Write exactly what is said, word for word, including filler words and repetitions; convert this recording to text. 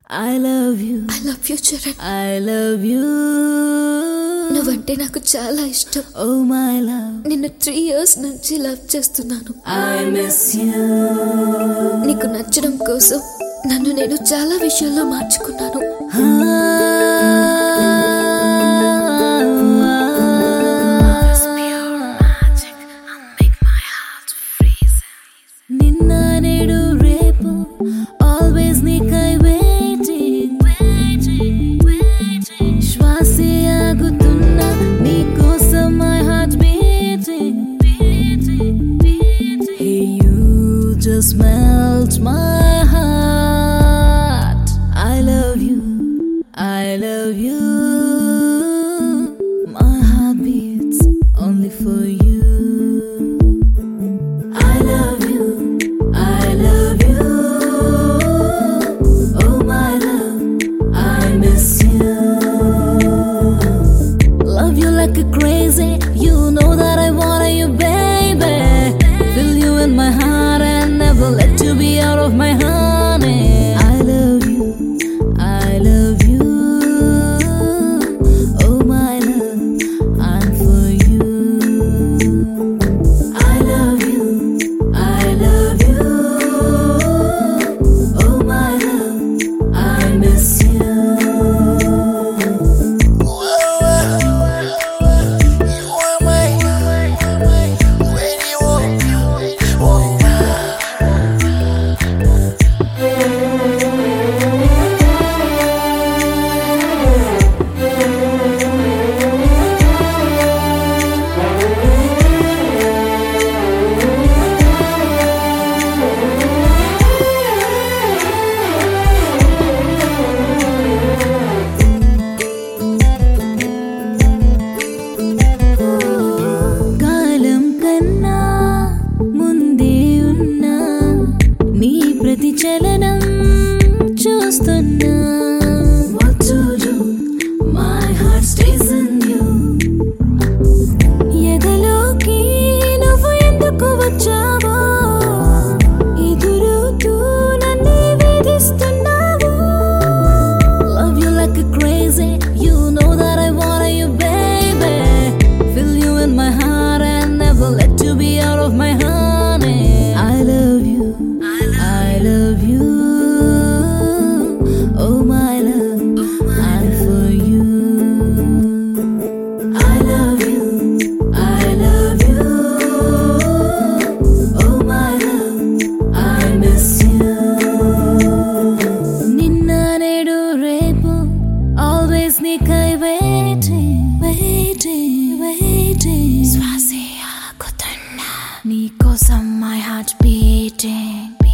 I love you. I love you, Charan. I love you. నువ్వంటే నాకు చాలా ఇష్టం. Oh my love. నిన్ను త్రీ ఇయర్స్ నుంచి లవ్ చేస్తున్నాను. I miss you. నీకు నచ్చడం కోసం నన్ను నేను చాలా విషయాల్లో మార్చుకున్నాను. నిన్న నేడు రేపు always నీకై waiting. శ్వాసే ఆగుతున్నా నీ కోసం my heart beating. Hey, you just melt my heart. I love you. I love you. My heart beats only for you. I love you. I love you. Oh my love, I miss you. Love you like a crazy. You know that I want you, baby. Feel you in my heart and never let you be out of my honey. I love you. I love you. Oh my love, I'm for you. I love you. I love you. Oh my love, I miss you. కాలం కన్నా ముందే ఉన్నా నీ ప్రతి చలనం చూస్తున్నా. What to do? My heart stays in you. ఎదలోకి నువ్వు ఎందుకు వచ్చావో ఎదురుతూ నన్నే వేధిస్తున్నావు. Love you like a crazy. You know that I want you, baby. Feel you in my heart and never let you be out of my honey. I love you. I love you. Oh my love, I'm for you. I love you. I love you. Oh my love, I miss you. నిన్న నేడు రేపు always నీకై waiting, waiting, waiting. శ్వాసే ఆగుతున్నా నీ కోసం my heart beating.